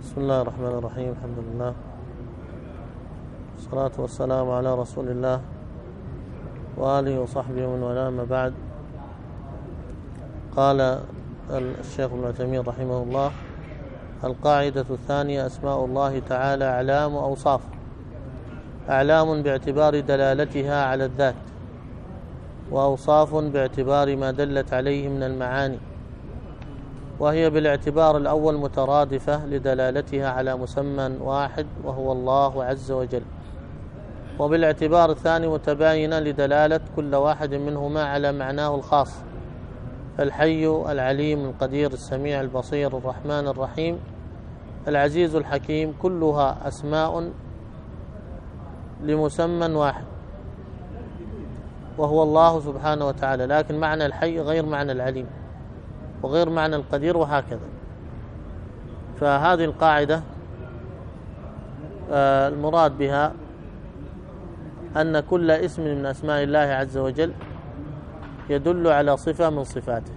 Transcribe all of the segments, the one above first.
بسم الله الرحمن الرحيم. الحمد لله والصلاة والسلام على رسول الله وآله وصحبه ومن والاه، ما بعد. قال الشيخ ابن تيمية رحمه الله: القاعدة الثانية: أسماء الله تعالى أعلام وأوصاف. أعلام باعتبار دلالتها على الذات، وأوصاف باعتبار ما دلت عليه من المعاني، وهي بالاعتبار الأول مترادفة لدلالتها على مسمى واحد وهو الله عز وجل، وبالاعتبار الثاني متباينة لدلالة كل واحد منهما على معناه الخاص، الحي العليم القدير السميع البصير الرحمن الرحيم العزيز الحكيم، كلها أسماء لمسمى واحد وهو الله سبحانه وتعالى، لكن معنى الحي غير معنى العليم وغير معنى القدير، وهكذا. فهذه القاعدة المراد بها أن كل اسم من أسماء الله عز وجل يدل على صفة من صفاته.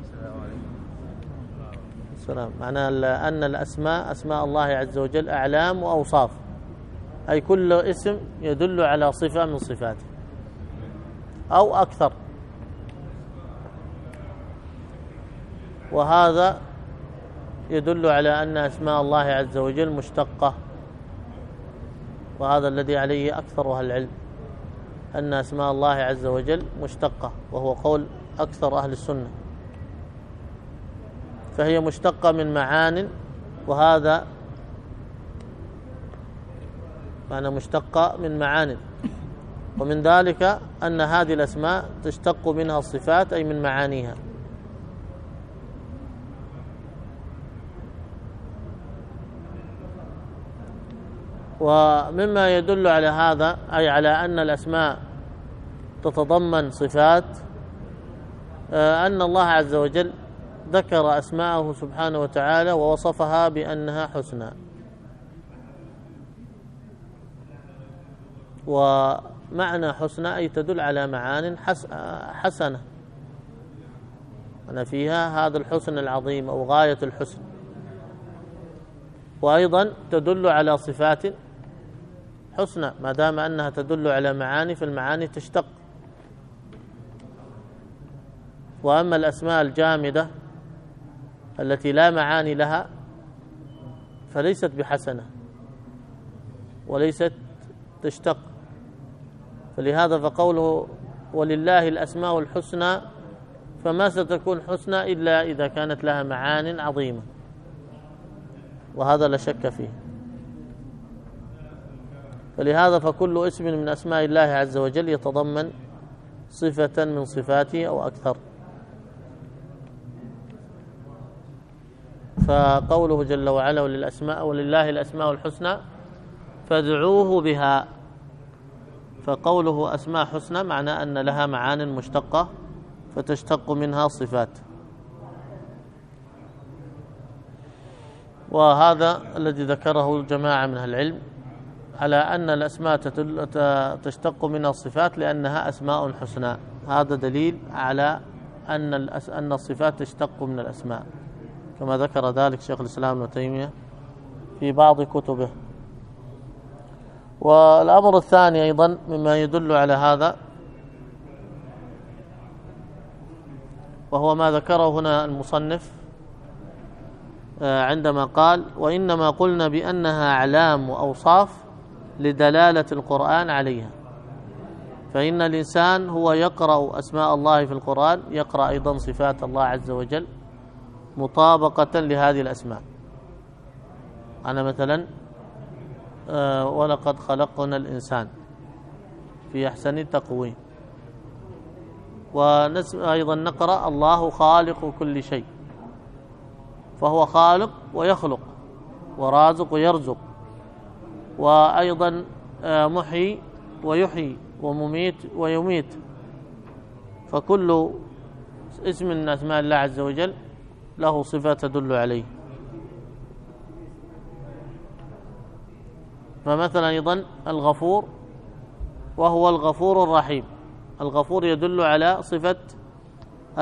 السلام. معنى أن الأسماء أسماء الله عز وجل أعلام وأوصاف، أي كل اسم يدل على صفة من صفاته أو أكثر، وهذا يدل على أن أسماء الله عز وجل مشتقة، وهذا الذي عليه أكثر أهل العلم، أن أسماء الله عز وجل مشتقة، وهو قول أكثر أهل السنة، فهي مشتقة من معان، وهذا معنى مشتقة من معان، ومن ذلك أن هذه الأسماء تشتق منها الصفات أي من معانيها. ومما يدل على هذا أي على أن الأسماء تتضمن صفات، أن الله عز وجل ذكر أسماءه سبحانه وتعالى ووصفها بأنها حسنى، ومعنى حسنى أي تدل على معان حسنة، أن فيها هذا الحسن العظيم أو غاية الحسن، وأيضا تدل على صفات حسنى، ما دام أنها تدل على معاني فالمعاني تشتق. وأما الأسماء الجامدة التي لا معاني لها فليست بحسنة وليست تشتق، فلهذا فقوله ولله الأسماء الحسنى، فما ستكون حسنى إلا إذا كانت لها معان عظيمة، وهذا لا شك فيه. فلهذا فكل اسم من أسماء الله عز وجل يتضمن صفة من صفاته أو أكثر. فقوله جل وعلا ولله الأسماء الحسنى فادعوه بها، فقوله أسماء حسنى معناه أن لها معان مشتقة فتشتق منها صفات، وهذا الذي ذكره جماعة من أهل العلم على أن الأسماء تشتق منها الصفات لأنها أسماء حسنى. هذا دليل على أن الصفات تشتق من الأسماء، كما ذكر ذلك شيخ الإسلام ابن تيمية في بعض كتبه. والأمر الثاني أيضا مما يدل على هذا، وهو ما ذكره هنا المصنف عندما قال: وإنما قلنا بأنها أعلام وأوصاف لدلالة القرآن عليها، فإن الإنسان هو يقرأ أسماء الله في القرآن يقرأ أيضا صفات الله عز وجل مطابقة لهذه الأسماء. أنا مثلا ولقد خلقنا الإنسان في أحسن تقويم، وأيضا نقرأ الله خالق كل شيء، فهو خالق ويخلق ورازق ويرزق، وأيضا محيي ويحيي ومميت ويميت، فكل اسم من أسماء الله عز وجل له صفة تدل عليه. فمثلا أيضا الغفور وهو الغفور الرحيم، الغفور يدل على صفة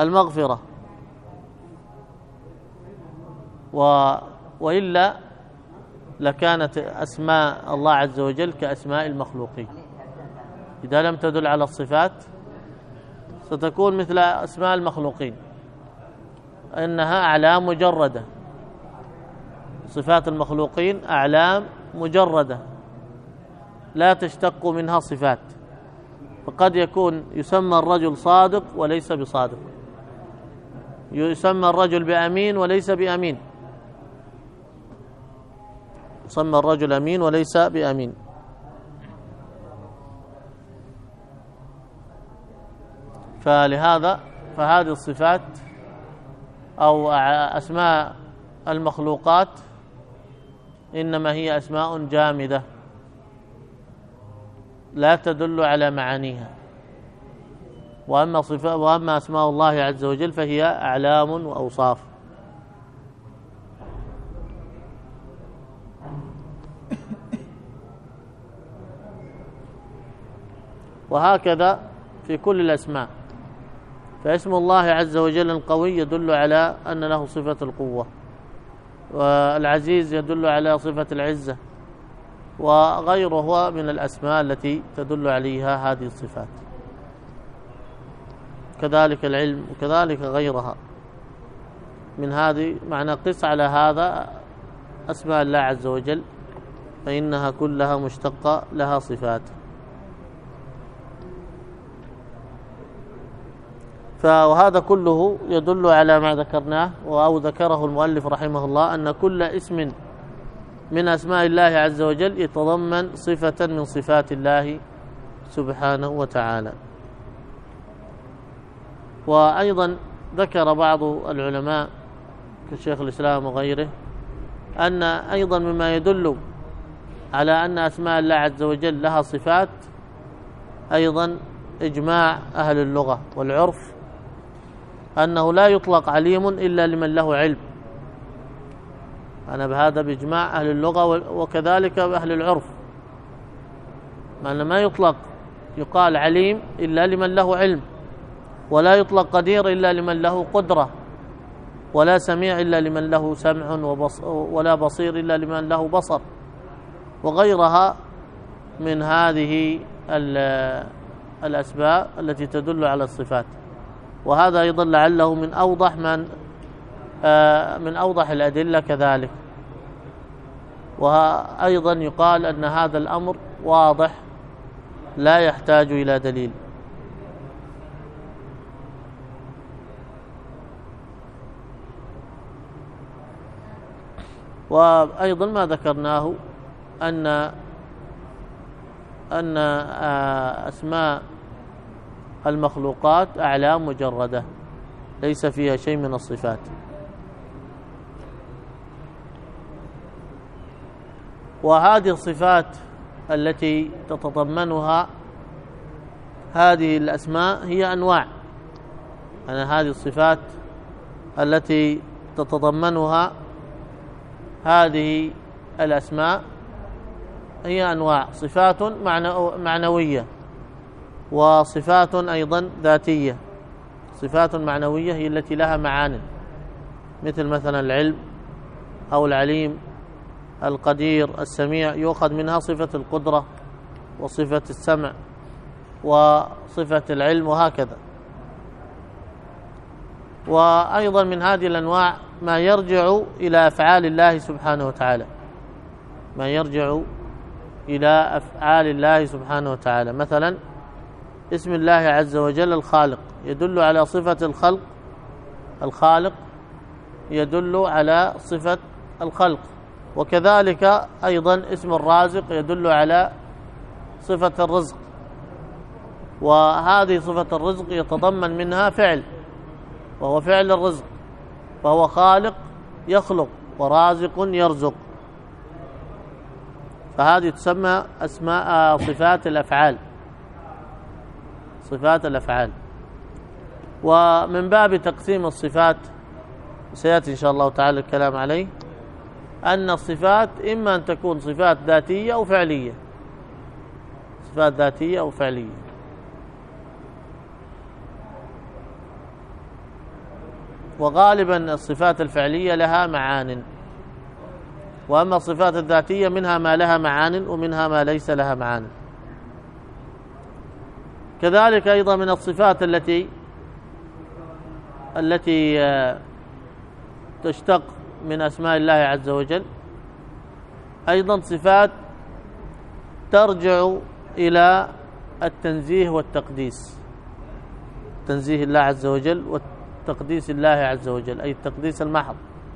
المغفرة، وإلا لكانت أسماء الله عز وجل كأسماء المخلوقين. إذا لم تدل على الصفات ستكون مثل أسماء المخلوقين، إنها أعلام مجردة. صفات المخلوقين أعلام مجردة لا تشتق منها صفات، فقد يكون يسمى الرجل صادق وليس بصادق، يسمى الرجل بأمين وليس بأمين، يسمى الرجل أمين وليس بأمين. فلهذا فهذه الصفات أو أسماء المخلوقات إنما هي أسماء جامدة لا تدل على معانيها، وأما أسماء الله عز وجل فهي أعلام وأوصاف. وهكذا في كل الأسماء، فاسم الله عز وجل القوي يدل على أن له صفة القوة، والعزيز يدل على صفة العزة، وغيره من الأسماء التي تدل عليها هذه الصفات، كذلك العلم وكذلك غيرها من هذه. معنى قس على هذا أسماء الله عز وجل فإنها كلها مشتقة لها صفات. وهذا كله يدل على ما ذكرناه أو ذكره المؤلف رحمه الله، أن كل اسم من أسماء الله عز وجل يتضمن صفة من صفات الله سبحانه وتعالى. وأيضا ذكر بعض العلماء كشيخ الإسلام وغيره أن أيضا مما يدل على أن أسماء الله عز وجل لها صفات أيضا إجماع أهل اللغة والعرف أنه لا يطلق عليم إلا لمن له علم. أنا بهذا بإجماع أهل اللغة وكذلك أهل العرف، ما يطلق يقال عليم إلا لمن له علم، ولا يطلق قدير إلا لمن له قدرة، ولا سميع إلا لمن له سمع، ولا بصير إلا لمن له بصر، وغيرها من هذه الأسباب التي تدل على الصفات. وهذا أيضا لعله من أوضح الأدلة كذلك. وأيضا يقال أن هذا الأمر واضح لا يحتاج إلى دليل. وأيضا ما ذكرناه أن أسماء المخلوقات أعلام مجردة ليس فيها شيء من الصفات. وهذه الصفات التي تتضمنها هذه الأسماء هي أنواع. هذه الصفات التي تتضمنها هذه الأسماء هي أنواع، صفات معنوية وصفات أيضا ذاتية. صفات معنوية هي التي لها معان، مثلا العلم أو العليم، القدير، السميع، يؤخذ منها صفة القدرة وصفة السمع وصفة العلم وهكذا. وأيضا من هذه الأنواع ما يرجع إلى أفعال الله سبحانه وتعالى، ما يرجع إلى أفعال الله سبحانه وتعالى. مثلا اسم الله عز وجل الخالق يدل على صفة الخلق، الخالق يدل على صفة الخلق. وكذلك أيضا اسم الرازق يدل على صفة الرزق، وهذه صفة الرزق يتضمن منها فعل وهو فعل الرزق، فهو خالق يخلق ورازق يرزق. فهذه تسمى أسماء صفات الأفعال، صفات الأفعال. ومن باب تقسيم الصفات سيأتي إن شاء الله تعالى الكلام عليه، أن الصفات إما أن تكون صفات ذاتية أو فعلية، صفات ذاتية أو فعلية. وغالبا الصفات الفعلية لها معان، وأما الصفات الذاتية منها ما لها معان ومنها ما ليس لها معان. كذلك أيضا من الصفات التي تشتق من أسماء الله عز وجل أيضا صفات ترجع إلى التنزيه والتقديس، تنزيه الله عز وجل وتقديس الله عز وجل، أي التقديس المحض.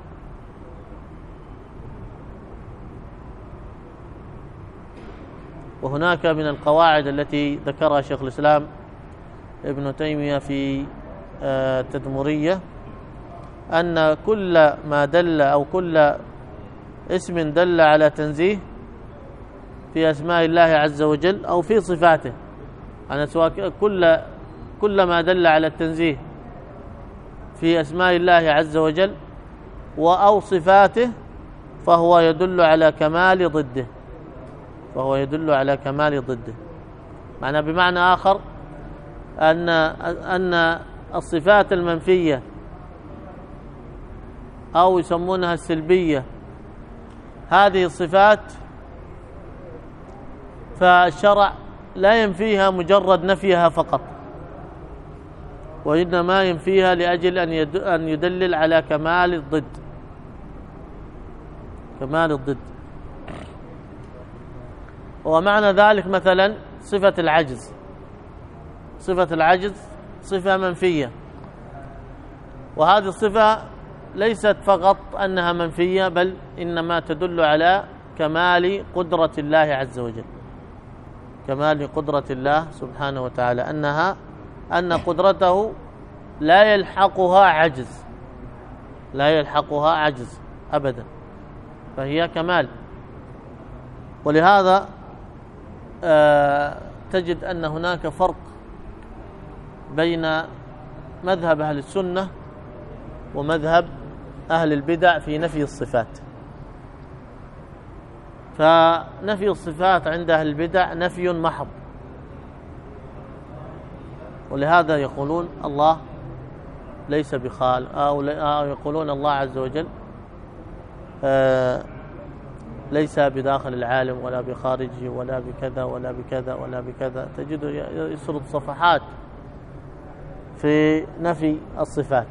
وهناك من القواعد التي ذكرها شيخ الإسلام ابن تيمية في التدمرية أن كل ما دل أو كل اسم دل على تنزيه في أسماء الله عز وجل أو في صفاته، يعني سواء كل ما دل على التنزيه في أسماء الله عز وجل أو صفاته فهو يدل على كمال ضده، فهو يدل على كمال ضده. بمعنى آخر أن الصفات المنفية أو يسمونها السلبية، هذه الصفات فالشرع لا ينفيها مجرد نفيها فقط، وإنما ينفيها لأجل أن يدلل على كمال الضد، كمال الضد. ومعنى ذلك مثلا صفة العجز، صفة العجز صفة منفية، وهذه الصفة ليست فقط أنها منفية بل إنما تدل على كمال قدرة الله عز وجل، كمال قدرة الله سبحانه وتعالى، أن قدرته لا يلحقها عجز، لا يلحقها عجز أبدا، فهي كمال. ولهذا تجد أن هناك فرق بين مذهب أهل السنة ومذهب أهل البدع في نفي الصفات. فنفي الصفات عند أهل البدع نفي محض، ولهذا يقولون الله ليس بخالق، أو يقولون الله عز وجل ليس بداخل العالم ولا بخارجه ولا بكذا ولا بكذا ولا بكذا. تجد يسرد صفحات في نفي الصفات.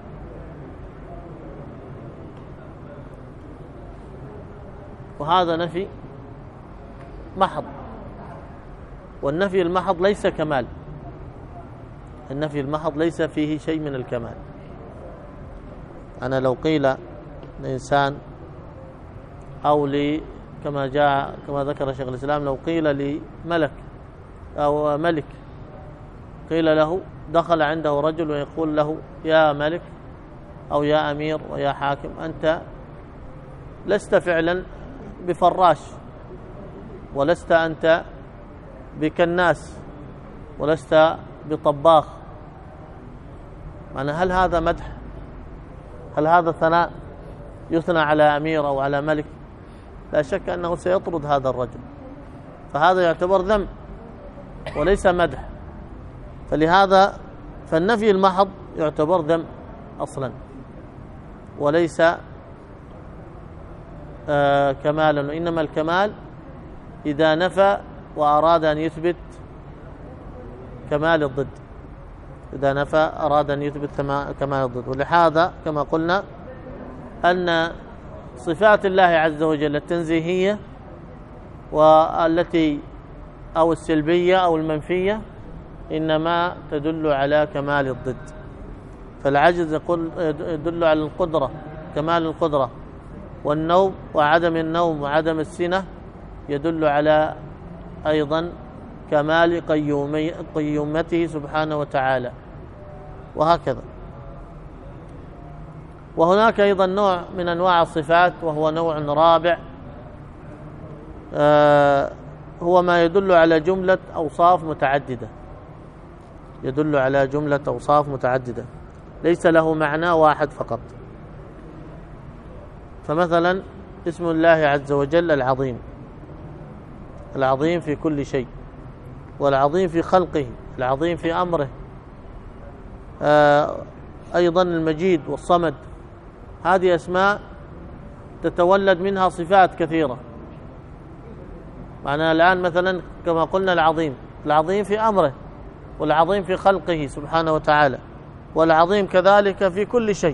وهذا نفي محض، والنفي المحض ليس كمال، النفي المحض ليس فيه شيء من الكمال. أنا لو قيل لإنسان أو كما ذكر شيخ الإسلام، لو قيل لملك أو ملك، قيل له دخل عنده رجل ويقول له يا ملك أو يا أمير ويا حاكم، أنت لست فعلا بفراش، ولست أنت بكناس، ولست بطباخ. هل هذا مدح؟ هل هذا ثناء يثنى على أمير أو على ملك؟ لا شك أنه سيطرد هذا الرجل، فهذا يعتبر ذم وليس مدح. فلهذا فالنفي المحض يعتبر ذم أصلا وليس كمالا، وإنما الكمال إذا نفى وأراد أن يثبت كمال الضد، إذا نفى أراد أن يثبت كمال الضد. ولهذا كما قلنا أن صفات الله عز وجل التنزيهية والتي أو السلبية أو المنفية إنما تدل على كمال الضد. فالعجز يدل على القدرة، كمال القدرة، والنوم وعدم النوم وعدم السنة يدل على أيضا كمال قيومته سبحانه وتعالى، وهكذا. وهناك أيضا نوع من أنواع الصفات وهو نوع رابع، هو ما يدل على جملة أوصاف متعددة، يدل على جملة أوصاف متعددة ليس له معنى واحد فقط. فمثلا اسم الله عز وجل العظيم، العظيم في كل شيء، والعظيم في خلقه، العظيم في أمره، أيضا المجيد والصمد. هذه أسماء تتولد منها صفات كثيرة. معناها الآن مثلا كما قلنا العظيم في أمره، والعظيم في خلقه سبحانه وتعالى، والعظيم كذلك في كل شيء.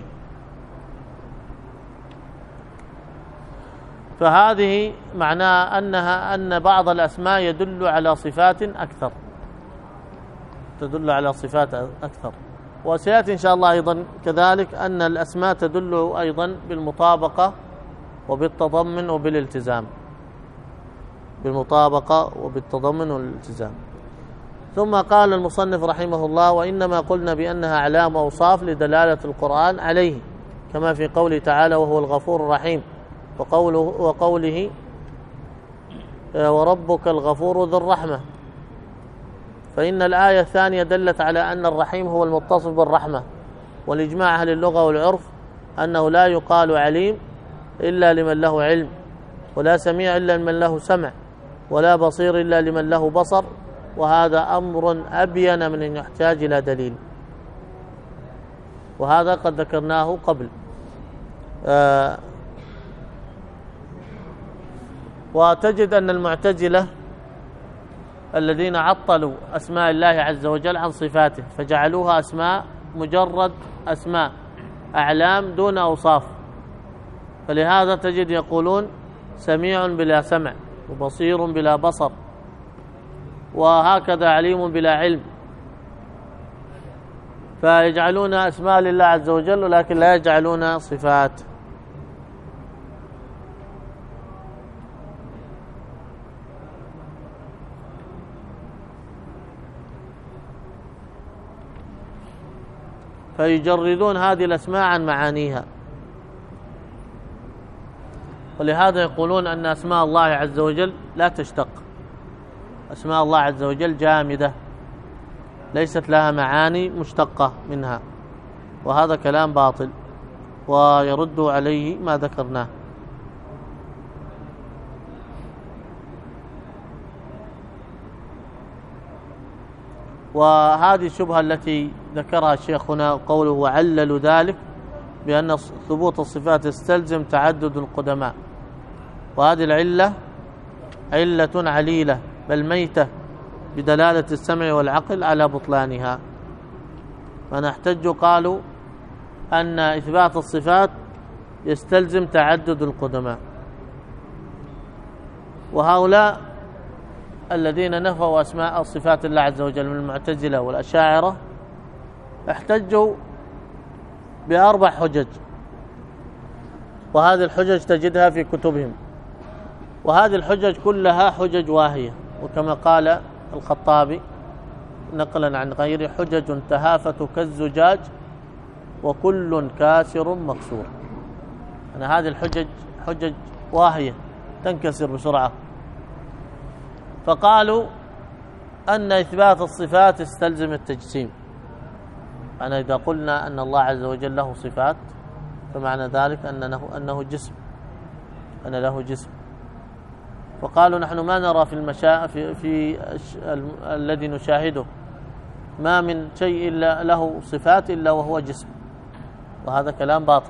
فهذه معناها أن بعض الأسماء يدل على صفات أكثر، تدل على صفات أكثر. وسيأتي إن شاء الله أيضا كذلك أن الأسماء تدل أيضا بالمطابقة وبالتضمن وبالالتزام، بالمطابقة وبالتضمن والالتزام. ثم قال المصنف رحمه الله: وإنما قلنا بأنها أعلام وأوصاف لدلالة القرآن عليه، كما في قوله تعالى: وهو الغفور الرحيم، وقوله وربك الغفور ذو الرحمة. فإن الآية الثانية دلت على أن الرحيم هو المتصف بالرحمة، والإجماع أهل اللغة والعرف أنه لا يقال عليم إلا لمن له علم، ولا سميع إلا لمن له سمع، ولا بصير إلا لمن له بصر، وهذا أمر أبين من أن يحتاج إلى دليل، وهذا قد ذكرناه قبل. وتجد أن المعتزلة الذين عطلوا أسماء الله عز وجل عن صفاته فجعلوها أسماء، مجرد أسماء أعلام دون أوصاف، فلهذا تجد يقولون سميع بلا سمع، وبصير بلا بصر، وهكذا عليم بلا علم، فيجعلون أسماء لله عز وجل ولكن لا يجعلون صفات. فيجردون هذه الأسماء عن معانيها، ولهذا يقولون أن أسماء الله عز وجل لا تشتق، أسماء الله عز وجل جامدة ليست لها معاني مشتقة منها، وهذا كلام باطل، ويرد عليه ما ذكرناه. وهذه الشبهة التي ذكرها شيخنا قوله وعللوا ذلك بأن ثبوت الصفات يستلزم تعدد القدماء، وهذه العلة علة عليلة بل ميتة بدلالة السمع والعقل على بطلانها. فنحتج قالوا أن إثبات الصفات يستلزم تعدد القدماء، وهؤلاء الذين نفوا أسماء صفات الله عز وجل من المعتزلة والأشاعرة احتجوا ب4 حجج، وهذه الحجج تجدها في كتبهم، وهذه الحجج كلها حجج واهية، وكما قال الخطابي نقلا عن غيره: حجج تهافت كالزجاج وكل كاسر مكسور. أن هذه الحجج حجج واهية تنكسر بسرعة. فقالوا أن إثبات الصفات يستلزم التجسيم، أنا إذا قلنا أن الله عز وجل له صفات فمعنى ذلك أنه جسم، أن له جسم. وقالوا نحن ما نرى في الذي نشاهده ما من شيء إلا له صفات إلا وهو جسم، وهذا كلام باطل.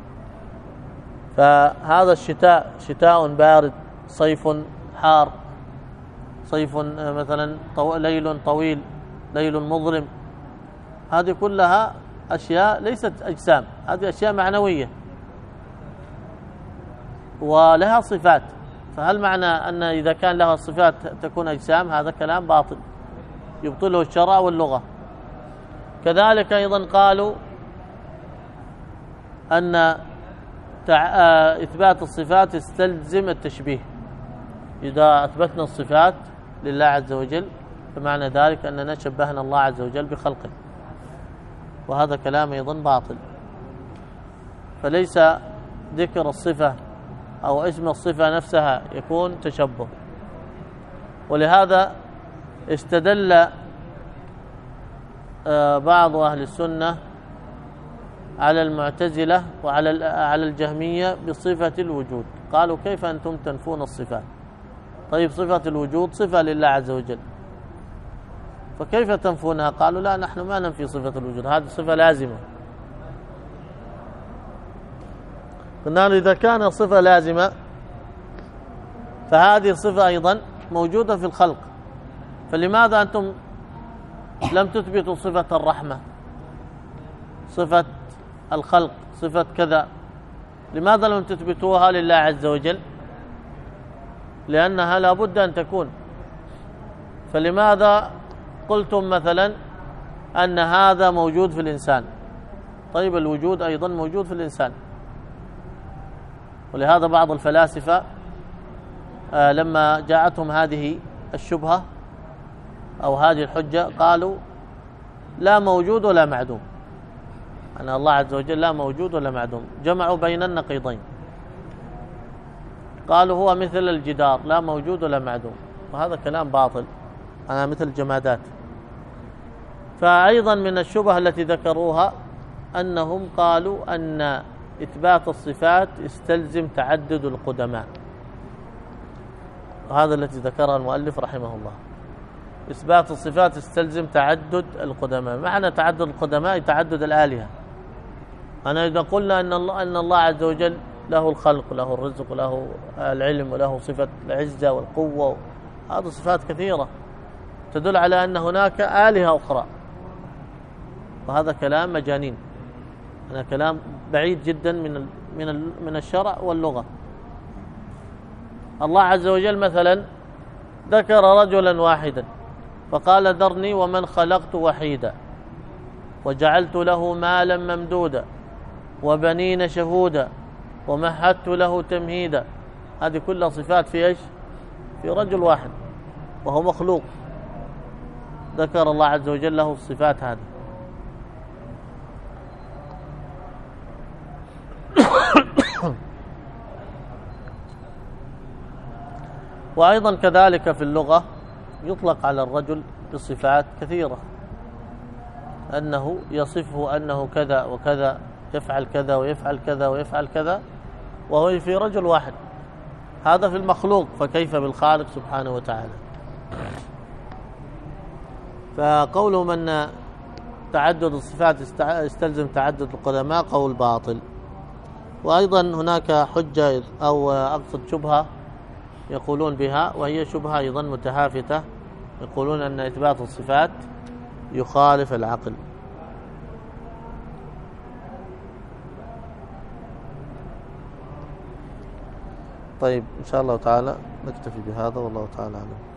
فهذا الشتاء شتاء بارد، صيف حار، صيف مثلا ليل طويل، ليل مظلم، هذه كلها أشياء ليست أجسام، هذه أشياء معنوية ولها صفات. فهل معنى أن إذا كان لها صفات تكون أجسام؟ هذا كلام باطل يبطله الشرع واللغة. كذلك أيضا قالوا أن إثبات الصفات يستلزم التشبيه، إذا أثبتنا الصفات لله عز وجل فمعنى ذلك أننا شبهنا الله عز وجل بخلقه، وهذا كلام أيضا باطل. فليس ذكر الصفة أو اسم الصفة نفسها يكون تشبه. ولهذا استدل بعض أهل السنة على المعتزلة وعلى الجهمية بصفة الوجود، قالوا كيف أنتم تنفون الصفات؟ طيب صفة الوجود صفة لله عز وجل، فكيف تنفونها؟ قالوا لا، نحن ما ننفي صفة الوجود، هذه صفة لازمة. قلنا إذا كان صفة لازمة فهذه الصفة أيضا موجودة في الخلق، فلماذا أنتم لم تثبتوا صفة الرحمة، صفة الخلق، صفة كذا؟ لماذا لم تثبتوها لله عز وجل؟ لأنها لا بد أن تكون. فلماذا قلتم مثلا أن هذا موجود في الإنسان؟ طيب الوجود أيضا موجود في الإنسان. ولهذا بعض الفلاسفة لما جاءتهم هذه الشبهة أو هذه الحجة قالوا لا موجود ولا معدوم، أن الله عز وجل لا موجود ولا معدوم، جمعوا بين النقيضين. قالوا هو مثل الجدار لا موجود ولا معدوم، وهذا كلام باطل، أنا مثل الجمادات. فأيضا من الشبهة التي ذكروها أنهم قالوا أن إثبات الصفات يستلزم تعدد القدماء، وهذا التي ذكرها المؤلف رحمه الله. إثبات الصفات يستلزم تعدد القدماء. معنى تعدد القدماء تعدد الآلهة. أنا إذا قلنا أن الله عز وجل له الخلق وله الرزق وله العلم وله صفة العزة والقوة، هذه صفات كثيرة تدل على أن هناك آلهة أخرى، وهذا كلام مجانين، هذا كلام بعيد جدا من الشرع واللغة. الله عز وجل مثلا ذكر رجلا واحدا فقال ذرني ومن خلقت وحيدا وجعلت له مالا ممدودا وبنين شهودا ومهدت له تمهيدا. هذه كلها صفات في ايش؟ في رجل واحد وهو مخلوق، ذكر الله عز وجل له الصفات هذه. وأيضا كذلك في اللغة يطلق على الرجل بصفات كثيرة، أنه يصفه أنه كذا وكذا، يفعل كذا ويفعل كذا ويفعل كذا، وهو في رجل واحد. هذا في المخلوق، فكيف بالخالق سبحانه وتعالى؟ فقولهم أن تعدد الصفات يستلزم تعدد القدماء قول باطل. وأيضا هناك حجة أو أقصد شبهة يقولون بها، وهي شبهة أيضا متهافتة، يقولون أن إثبات الصفات يخالف العقل. طيب إن شاء الله تعالى نكتفي بهذا، والله تعالى أعلم.